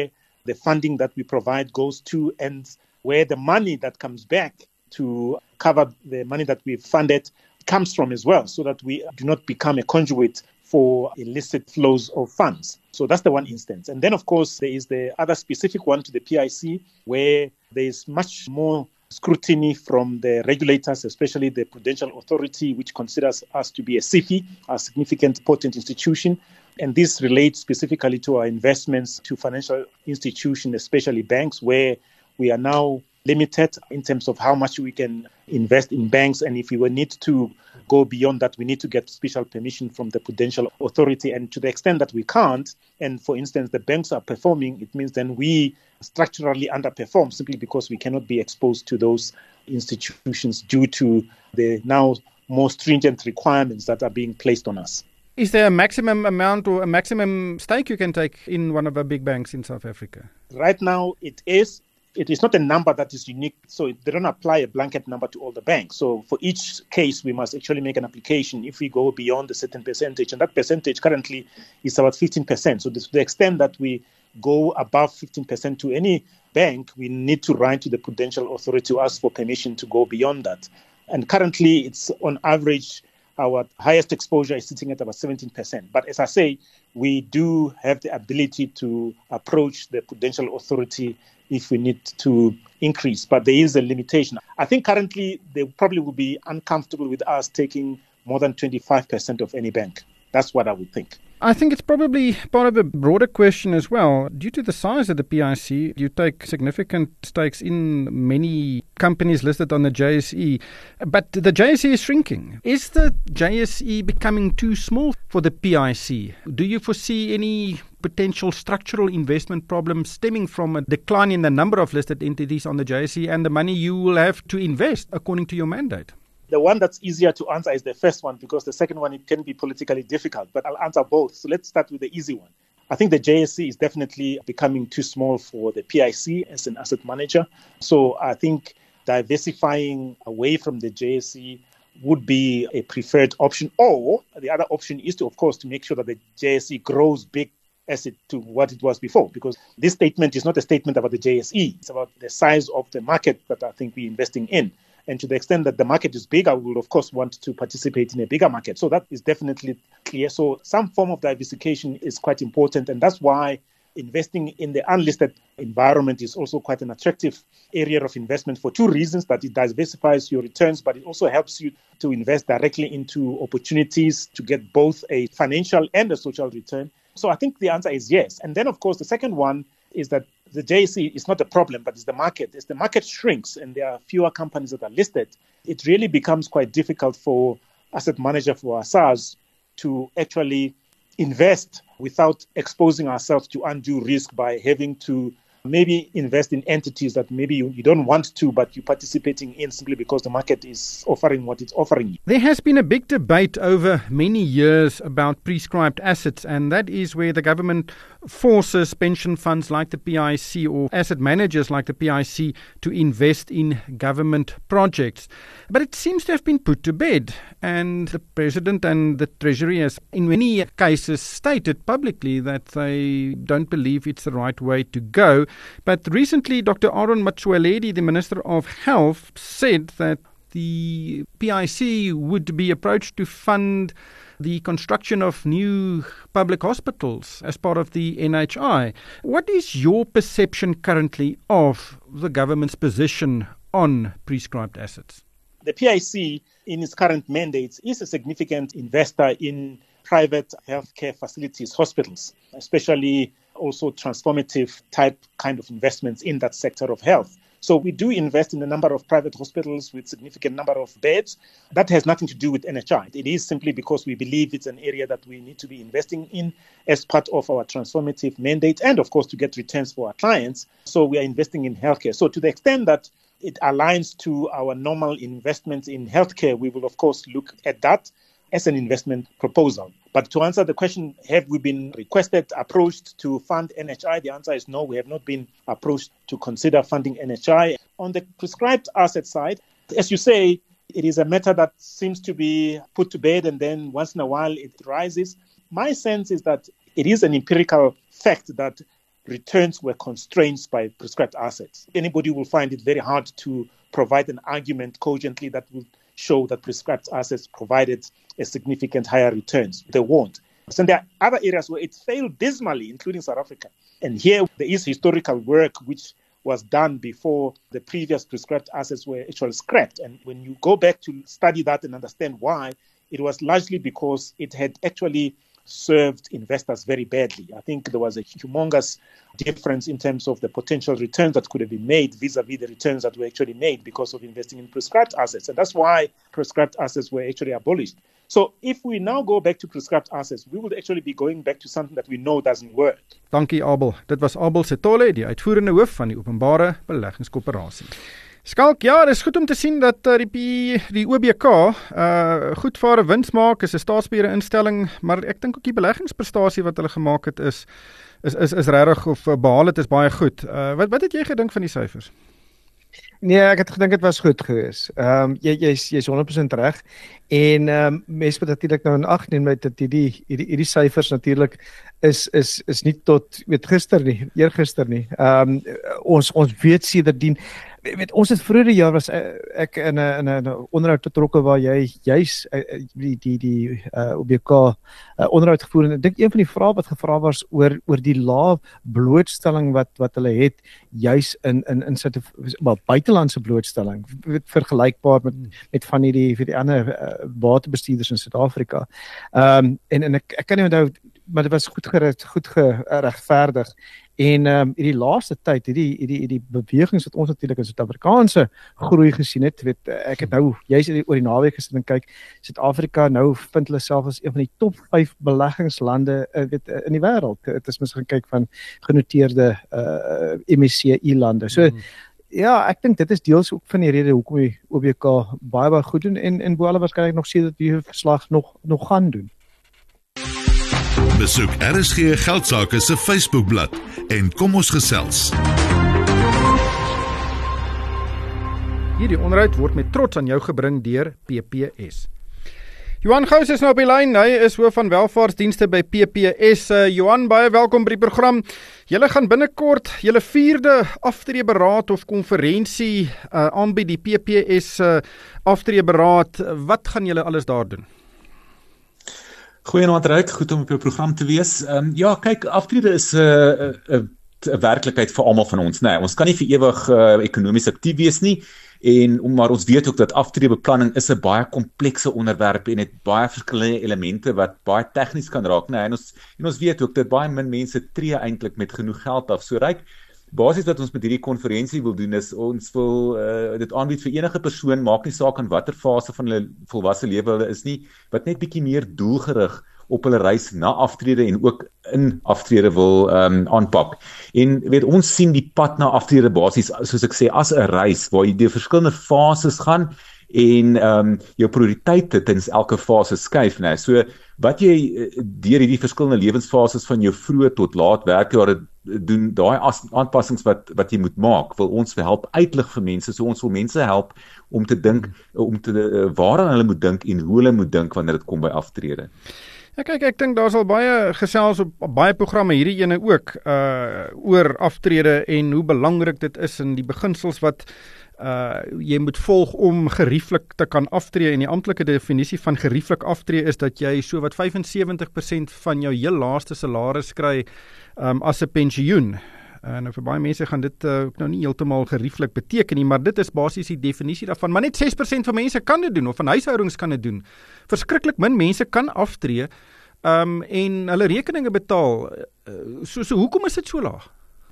the funding that we provide goes to and where the money that comes back to cover the money that we've funded comes from as well, so that we do not become a conduit for illicit flows of funds. So that's the one instance. And then, of course, there is the other specific one to the P I C, where there is much more scrutiny from the regulators, especially the Prudential Authority, which considers us to be a S I F I, a significant important institution. And this relates specifically to our investments to financial institutions, especially banks, where we are now limited in terms of how much we can invest in banks. And if we will need to go beyond that, we need to get special permission from the Prudential Authority. And to the extent that we can't, and for instance, the banks are performing, it means then we structurally underperform simply because we cannot be exposed to those institutions due to the now more stringent requirements that are being placed on us. Is there a maximum amount or a maximum stake you can take in one of the big banks in South Africa? Right now, it is. It is not a number that is unique, so they don't apply a blanket number to all the banks. So for each case, we must actually make an application if we go beyond a certain percentage, and that percentage currently is about fifteen percent. So to the extent that we go above fifteen percent to any bank, we need to write to the Prudential Authority to ask for permission to go beyond that. And currently, it's on average, our highest exposure is sitting at about seventeen percent. But as I say, we do have the ability to approach the Prudential Authority if we need to increase. But there is a limitation. I think currently they probably will be uncomfortable with us taking more than twenty-five percent of any bank. That's what I would think. I think it's probably part of a broader question as well. Due to the size of the P I C, you take significant stakes in many companies listed on the J S E. But the J S E is shrinking. Is the J S E becoming too small for the P I C? Do you foresee any potential structural investment problems stemming from a decline in the number of listed entities on the J S E and the money you will have to invest according to your mandate? The one that's easier to answer is the first one, because the second one, it can be politically difficult, but I'll answer both. So let's start with the easy one. I think the J S E is definitely becoming too small for the P I C as an asset manager. So I think diversifying away from the J S E would be a preferred option. Or the other option is to, of course, to make sure that the J S E grows big as it to what it was before, because this statement is not a statement about the J S E. It's about the size of the market that I think we're investing in. And to the extent that the market is bigger, we will, of course, want to participate in a bigger market. So that is definitely clear. So some form of diversification is quite important. And that's why investing in the unlisted environment is also quite an attractive area of investment for two reasons: that it diversifies your returns, but it also helps you to invest directly into opportunities to get both a financial and a social return. So I think the answer is yes. And then, of course, the second one is that the J S E is not a problem, but it's the market. As the market shrinks and there are fewer companies that are listed, it really becomes quite difficult for asset manager for ourselves to actually invest without exposing ourselves to undue risk by having to maybe invest in entities that maybe you, you don't want to, but you're participating in simply because the market is offering what it's offering you. There has been a big debate over many years about prescribed assets, and that is where the government forces pension funds like the P I C or asset managers like the P I C to invest in government projects. But it seems to have been put to bed, and the President and the Treasury has in many cases stated publicly that they don't believe it's the right way to go. But recently, Doctor Aaron Motsoaledi, the Minister of Health, said that the P I C would be approached to fund the construction of new public hospitals as part of the N H I. What is your perception currently of the government's position on prescribed assets? The P I C, in its current mandates, is a significant investor in private healthcare facilities, hospitals, especially also transformative type kind of investments in that sector of health. So we do invest in a number of private hospitals with significant number of beds. That has nothing to do with N H I. It is simply because we believe it's an area that we need to be investing in as part of our transformative mandate and, of course, to get returns for our clients. So we are investing in healthcare. So to the extent that it aligns to our normal investments in healthcare, we will, of course, look at that as an investment proposal. But to answer the question, have we been requested, approached to fund N H I? The answer is no, we have not been approached to consider funding N H I. On the prescribed asset side, as you say, it is a matter that seems to be put to bed and then once in a while it rises. My sense is that it is an empirical fact that returns were constrained by prescribed assets. Anybody will find it very hard to provide an argument cogently that will show that prescribed assets provided a significant higher returns. They won't. So there are other areas where it failed dismally, including South Africa. And here there is historical work which was done before the previous prescribed assets were actually scrapped. And when you go back to study that and understand why, it was largely because it had actually served investors very badly. I think there was a humongous difference in terms of the potential returns that could have been made vis-a-vis the returns that were actually made because of investing in prescribed assets. And that's why prescribed assets were actually abolished. So if we now go back to prescribed assets, we would actually be going back to something that we know doesn't work. Dankie Abel. Dit was Abel Setole, die uitvoerende hoof van die Openbare Beleggingskoöperasie. Skalk, ja, dit is goed om te sien dat uh, die, die O B K uh, goed vir 'n wins maak, is 'n staatsbeheerde instelling, maar ek dink ook die beleggingsprestasie wat hulle gemaak het is is is, is regtig of uh, behaal het is baie goed. Uh, wat wat het jy gedink van die syfers? Nee, ek het gedink dit was goed geweest. Ehm um, jy jy's jy's honderd persent reg. En ehm um, mense moet natuurlik nou in ag neem dat hierdie hierdie hierdie syfers natuurlik is is is nie tot weet gister nie, eergister nie. Ehm um, ons ons weet sedertdien weet ons het vroeër die jaar was ek in 'n in 'n onderhoud betrokke waar jy juis die die die uh, O B K uh, onderhoud gevoer en ek dink een van die vrae wat gevra was oor oor die lae blootstelling wat wat hulle het juis in in in Suid maar buitelandse blootstelling vergelykbaar met met van hierdie vir die ander uh, batebestuurders in Suid-Afrika. Ehm um, en en ek ek kan nie onthou maar dit was goed gerig, goed geregverdig. En ehm um, hierdie laaste tyd, hierdie hierdie hierdie bewegings wat ons natuurlik in Suid-Afrikaanse groei gesien het, weet ek het nou juis oor die naweek gesit en kyk, Suid-Afrika nou vind hulle self as een van die top vyf beleggingslande uh, weet in die wêreld. Dit is mens gaan kyk van genoteerde uh, M S C I lande. So mm. ja, ek dink dit is deels ook van die rede hoekom die O B K baie baie goed doen en en Boala waarskynlik nog sê dat die verslag nog nog gaan doen. Besoek R S G Geldsaake se Facebookblad en kom ons gesels. Hierdie onderhoud word met trots aan jou gebring deur P P S. Johan Gous is nou op die lyn. Hy is hoof van welvaartsdienste by P P S. Uh, Johan, baie welkom by die program. Julle gaan binnekort julle vierde aftreeberaad of konferensie uh, aanbied, die P P S uh, aftreeberaad. Wat gaan julle alles daar doen? Goeienaand Ryk, goed om op jou program te wees. Um, ja, kyk, aftrede is 'n uh, uh, uh, werklikheid vir almal van ons, nee. Ons kan nie vir ewig uh, ekonomies aktief wees nie. En maar ons weet ook dat aftreebeplanning is 'n baie komplekse onderwerp en het baie verskillende elemente wat baie tegnies kan raak, nee. En ons en ons weet ook dat baie min mense tree eintlik met genoeg geld af. So Ryk, basies wat ons met hierdie konferensie wil doen is ons wil uh, dit aanbied vir enige persoon, maak nie saak in watter fase van hulle volwasse lewe hulle is nie, wat net bietjie meer doelgerig op hulle reis na aftrede en ook in aftrede wil um, aanpak. En weet ons sien die pad na aftrede basies soos ek sê as 'n reis waar jy deur verskillende fases gaan en um, jou prioriteite tens elke fase skuif, né? So wat jy deur hierdie verskillende lewensfases van jou vroeë tot laat werkjare doen, daai aanpassings wat wat jy moet maak, wil ons help uitlig vir mense. So ons wil mense help om te dink, om te uh, waaraan hulle moet dink en hoe hulle moet dink wanneer dit kom by aftrede. Ja, kyk, ek dink daar's al baie gesels op baie programme, hierdie ene ook, uh, oor aftrede en hoe belangrik dit is en die beginsels wat uh, jy moet volg om gerieflik te kan aftree. En die amptelike definisie van gerieflik aftree is dat jy so wat vyf en sewentig persent van jou heel laaste salaris kry um, as 'n pensioen. Uh, nou vir baie mense gaan dit uh, ook nou nie heeltemal gerieflik beteken nie, maar dit is basies die definisie daarvan. Maar net ses persent van mense kan dit doen, of van huishoudings kan dit doen. Verskriklik min mense kan aftree um, en hulle rekeninge betaal. Uh, so, so hoekom is dit so laag?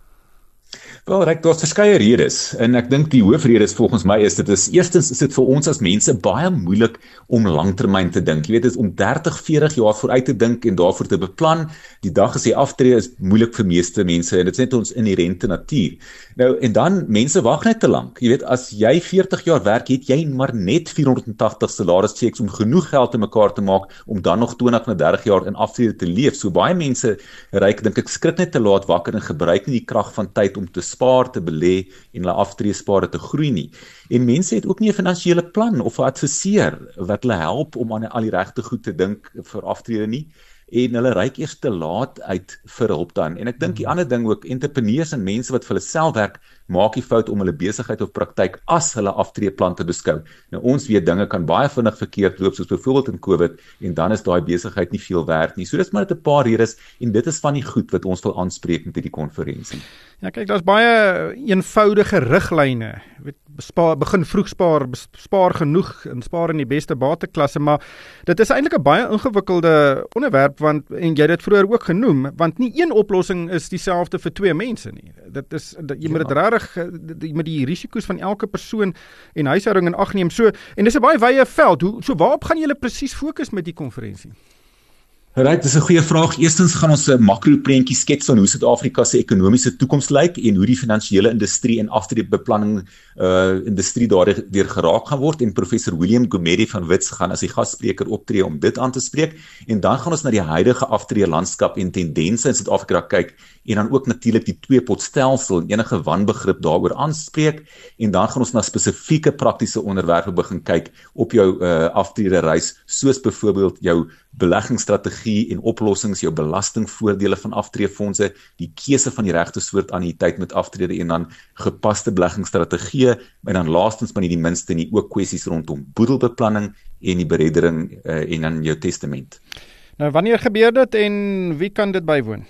Wel, Ryk, daar's verskeie redes en ek dink die hoofrede is volgens my is dit is eerstens is dit vir ons as mense baie moeilik om langtermyn te dink. Jy weet, dit is om dertig, veertig jaar vooruit te dink en daarvoor te beplan. Die dag as jy aftree is moeilik vir meeste mense en dit is net ons inherente natuur. Nou, en dan, mense wag net te lank. Jy weet, as jy veertig jaar werk, het jy maar net vierhonderdtagtig salarischecks om genoeg geld te mekaar te maak om dan nog twintig na dertig jaar in aftrede te leef. So baie mense, Ryk, dink ek skrik net te laat wakker en gebruik nie die krag van tyd om te spaar, te belê en hulle aftreespare te groei nie. En mense het ook nie 'n finansiële plan of 'n adviseur wat hulle help om aan al die regte goed te dink vir aftrede nie. en hulle reik eers te laat uit vir hulp dan. En ek dink die ander ding ook, entrepreneurs en mense wat vir hulle self werk, maak die fout om hulle besigheid of praktyk as hulle aftreeplan te beskou. Nou ons weet dinge kan baie vinnig verkeerd loop, soos byvoorbeeld in COVID, en dan is daai besigheid nie veel werd nie. So dis maar net 'n paar redes, en dit is van die goed wat ons wil aanspreek met hierdie konferensie. Ja, kyk, daar's baie eenvoudige riglyne. Weet, spaar, begin vroeg spaar, spaar genoeg en spaar in die beste bateklasse, maar dit is eintlik 'n baie ingewikkelde onderwerp, want en jy het dit vroeër ook genoem, want nie een oplossing is dieselfde vir twee mense nie. Dit is jy moet dit regtig met die risiko's van elke persoon en huishouding in ag neem. So en dis 'n baie wye veld. Hoe so waarop gaan julle presies fokus met die konferensie? Right, dis 'n goeie vraag. Eerstens gaan ons 'n makro-prentjie skets van hoe Suid-Afrika se ekonomiese toekoms lyk en hoe die finansiële industrie en aftreebeplanning uh industrie daardeur geraak gaan word, en professor William Gumede van Wits gaan as die gasspreker optree om dit aan te spreek, en dan gaan ons na die huidige aftreelandskap en tendense in Suid-Afrika kyk, en dan ook natuurlik die twee-pot stelsel en enige wanbegrip daaroor aanspreek, en dan gaan ons na spesifieke praktiese onderwerpe begin kyk op jou uh, aftrede reis, soos byvoorbeeld jou beleggingsstrategie en oplossings, jou belastingvoordele van aftreefondse, die keuse van die regte soort annuïteit met aftrede en dan gepaste beleggingsstrategieë, en dan laastens maar nie die minste nie, ook kwessies rondom boedelbeplanning en die bereddering uh, en dan jou testament. Nou, wanneer gebeur dit en wie kan dit bywoon?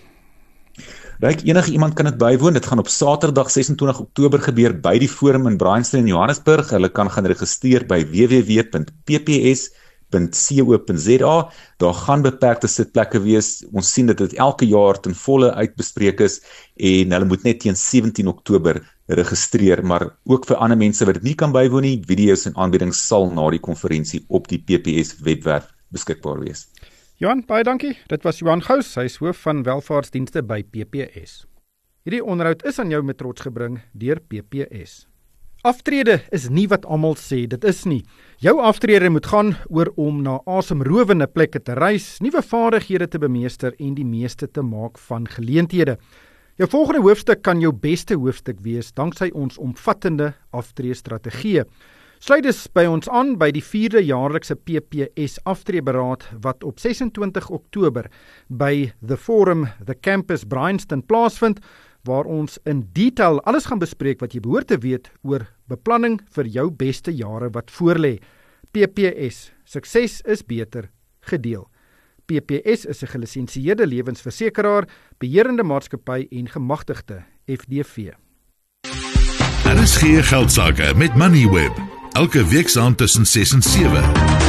Ryk, enige iemand kan dit bywoon. Dit gaan op Saterdag ses en twintig Oktober gebeur by die Forum in Bryanston in Johannesburg. Hulle kan gaan registreer by w w w punt p p s punt co punt z a. Daar gaan beperkte sitplekke wees. Ons sien dat dit elke jaar ten volle uitbespreek is en hulle moet net teen sewentien Oktober registreer, maar ook vir ander mense wat dit nie kan bywoon nie, video's en aanbiedings sal na die konferensie op die P P S webwerf beskikbaar wees. Johan, baie dankie. Dit was Johan Gous, hy is hoof van welvaartsdienste by P P S. Hierdie onderhoud is aan jou met trots gebring deur P P S. Aftrede is nie wat almal sê dit is nie. Jou aftrede moet gaan oor om na asemrowende plekke te reis, nuwe vaardighede te bemeester en die meeste te maak van geleenthede. Jou volgende hoofstuk kan jou beste hoofstuk wees danksy ons omvattende aftreestrategieë. Sluit dus by ons aan by die vierde jaarlikse P P S aftreeberaad wat op ses en twintig Oktober by The Forum, The Campus Bryanston plaasvind, waar ons in detail alles gaan bespreek wat jy behoort te weet oor beplanning vir jou beste jare wat voorlê. P P S, sukses is beter gedeel. P P S is 'n gelisensieerde lewensversekeraar, beheerende maatskappy en gemagtigde F D V. Daar is geen geldsaake met Moneyweb. Elke week saam tussen ses en sewe.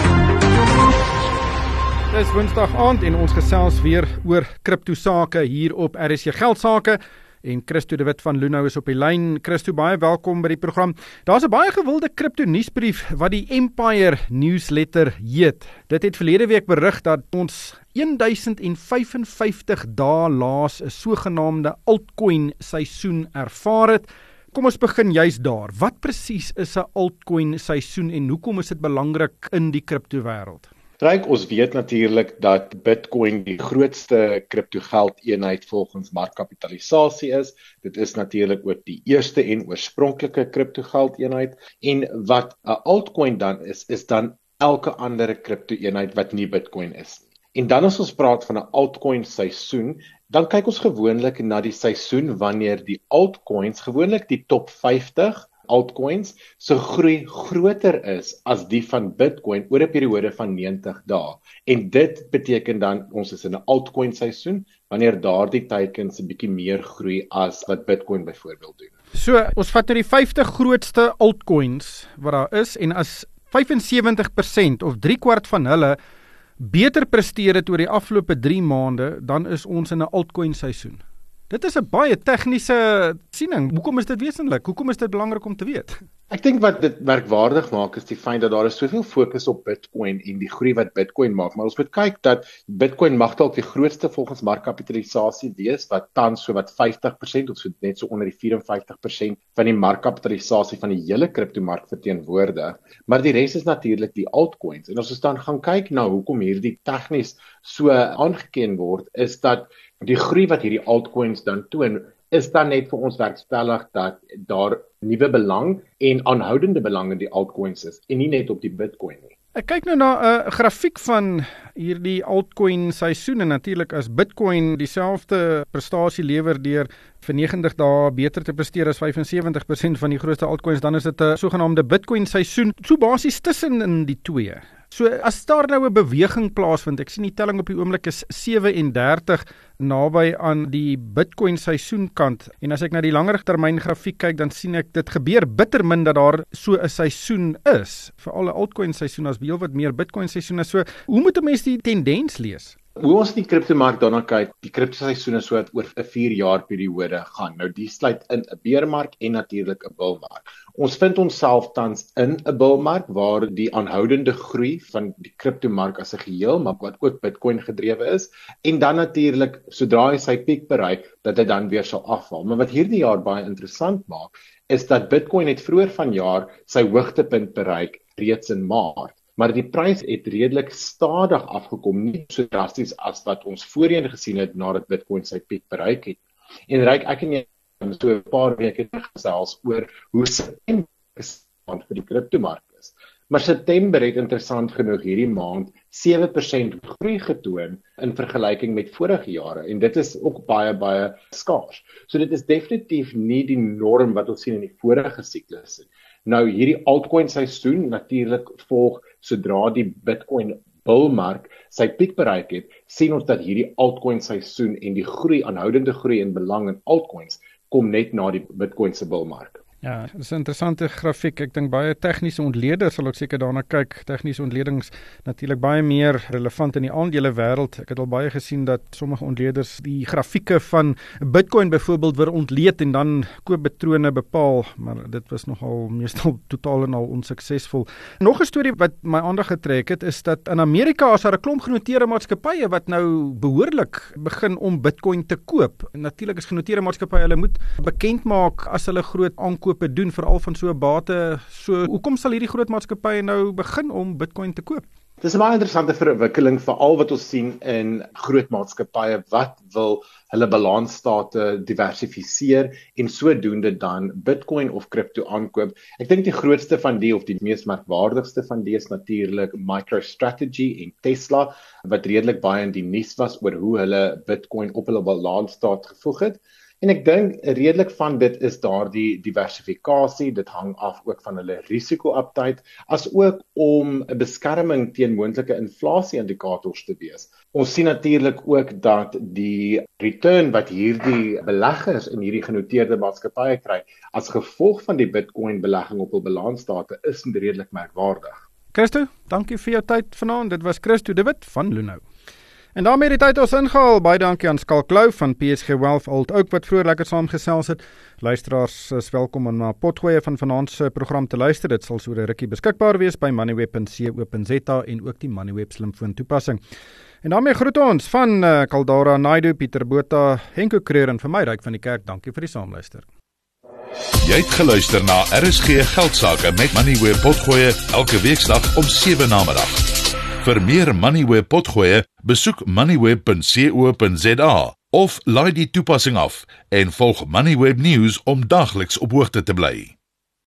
Dis Woensdag aand en ons gesels weer oor kriptosake hier op R S J Geldsaake. En Christo de Wit van Lunou is op die lyn. Christo, baie welkom by die program. Daar's 'n baie gewilde kripto-nuusbrief wat die Empire newsletter heet. Dit het verlede week berig dat ons duisend vyfenvyftig dae laas 'n sogenaamde altcoin seisoen ervaar het. Kom ons begin juist daar. Wat presies is 'n altcoin seisoen en hoekom is dit belangrik in die kriptowêreld? Ryk, ons weet natuurlik dat Bitcoin die grootste kriptogeldeenheid volgens markkapitalisasie is. Dit is natuurlik ook die eerste en oorspronklike kriptogeldeenheid. En wat 'n altcoin dan is, is dan elke ander kriptoeenheid wat nie Bitcoin is nie. En dan as ons praat van 'n altcoin seisoen, dan kyk ons gewoonlik na die seisoen wanneer die altcoins, gewoonlik die top vyftig altcoins, so groei groter is as die van Bitcoin oor 'n periode van negentig dae. En dit beteken dan ons is in 'n altcoin seisoen wanneer daardie teikens 'n bietjie meer groei as wat Bitcoin byvoorbeeld doen. So, ons vat nou die vyftig grootste altcoins wat daar is en as vyfensewentig persent of drie kwart van hulle beter presteer het oor die afgelope drie maande, dan is ons in 'n altcoin seisoen. Dit is 'n baie tegniese siening. Hoekom is dit wesentlik? Hoekom is dit belangrik om te weet? Ek dink wat dit merkwaardig maak is die feit dat daar is soveel fokus op Bitcoin en die groei wat Bitcoin maak, maar ons moet kyk dat Bitcoin mag dalk die grootste volgens markkapitalisasie wees, wat tans so wat vyftig persent of so net so onder die vyf en vyftig persent van die markkapitalisasie van die hele kriptomark verteenwoordig, maar die res is natuurlik die altcoins. En as ons dan gaan kyk na hoekom hierdie tegnies so aangeken word, is dat die groei wat hierdie altcoins dan toon, is dan net vir ons werkstellig dat daar nuwe belang en aanhoudende belang in die altcoins is, en nie net op die Bitcoin nie. Ek kyk nou na 'n uh, grafiek van hierdie altcoin seisoen en natuurlik as Bitcoin dieselfde prestasie lewer deur vir negentig dae beter te presteer as vyf en sewentig persent van die grootste altcoins, dan is dit 'n sogenaamde Bitcoin seisoen, so basies tussen in die twee. So as daar nou 'n beweging plaasvind, ek sien die telling op die oomblik is sewe en dertig naby aan die Bitcoin seisoenkant, en as ek na die langer termyn grafiek kyk, dan sien ek dit gebeur bitter min dat daar so 'n seisoen is, veral 'n altcoin seisoen as heel wat meer Bitcoin seisoene. So hoe moet 'n mens die tendens lees? Hoe ons in die kriptomark daarna kyk, die kriptoseisoene so wat oor 'n vier jaar periode gaan. Nou die sluit in 'n beermark en natuurlik 'n bullmark. Ons vind onsself tans in 'n bullmark waar die aanhoudende groei van die kriptomark as 'n geheel, maar wat ook Bitcoin gedrewe is, en dan natuurlik sodra hy sy piek bereik, dat hy dan weer sal afval. Maar wat hierdie jaar baie interessant maak, is dat Bitcoin het vroeër vanjaar sy hoogtepunt bereik reeds in Maart. Maar die prys het redelik stadig afgekom, nie so drasties as wat ons voorheen gesien het nadat Bitcoin sy piek bereik het. En Ryk, ek en jy so 'n paar weke terug gesels oor hoe September vir die kriptomark is. Maar September het interessant genoeg hierdie maand sewe persent groei getoon in vergelyking met vorige jare, en dit is ook baie baie skaars. So dit is definitief nie die norm wat ons sien in die vorige siklus nie. Nou hierdie altcoin seisoen natuurlik volg sodra die Bitcoin bullmark sy piek bereik het, sien ons dat hierdie altcoin seisoen en die groei, aanhoudende groei in belang in altcoins kom net na die Bitcoin se bullmark. Ja, dit is 'n interessante grafiek. Ek dink baie tegniese ontleeders sal ook seker daarna kyk. Tegniese ontledings natuurlik baie meer relevant in die aandele wêreld. Ek het al baie gesien dat sommige ontleeders die grafieke van Bitcoin byvoorbeeld weer ontleed en dan kooppatrone bepaal, maar dit was nogal meestal totaal en al onsuksesvol. Nog 'n storie wat my aandag getrek het, is dat in Amerika is daar 'n klomp genoteerde maatskappye wat nou behoorlik begin om Bitcoin te koop. En natuurlik is genoteerde maatskappye, hulle moet bekend maak as hulle groot aankoop doen, veral van so 'n bate. So hoekom sal hierdie groot maatskappye nou begin om Bitcoin te koop? Dis 'n baie interessante verwikkeling, veral wat ons sien in groot maatskappye wat wil hulle balansstate diversifiseer en sodoende dan Bitcoin of kripto aankoop. Ek dink die grootste van die of die mees merkwaardigste van die is natuurlik MicroStrategy en Tesla, wat redelik baie in die nuus was oor hoe hulle Bitcoin op hulle balansstaat gevoeg het. En ek dink redelik van dit is daardie diversifikasie, dit hang af ook van hulle risiko-appetite, as ook om 'n beskerming teen moontlike inflasie-indikators te wees. Ons sien natuurlik ook dat die return wat hierdie beleggers in hierdie genoteerde maatskappye kry as gevolg van die Bitcoin-belegging op hul balansstate is redelik merkwaardig. Christo, dankie vir jou tyd vanaand. Dit was Christo de Wit van Lunou. En daarmee die tyd ons ingehaal. Baie dankie aan Skalk Lou van P S G Wealth Old Oak wat vroeër lekker saamgesels het. Luisteraars is welkom om na potgoeie van vanaand se program te luister. Dit sal so 'n rukkie beskikbaar wees by moneyweb punt co punt za en ook die Moneyweb slimfoon toepassing. En daarmee groet ons van uh, Kaldara Naidu, Pieter Botha, Henko Kreur en vir my Ryk van die Kerk. Dankie vir die saamluister. Jy het geluister na R S G Geldsaake met Moneyweb potgoeie elke weeksdag om sewe namiddag. Vir meer Moneyweb potgoeie, besoek moneyweb punt co punt za of laai die toepassing af en volg Moneyweb News om dagliks op hoogte te bly.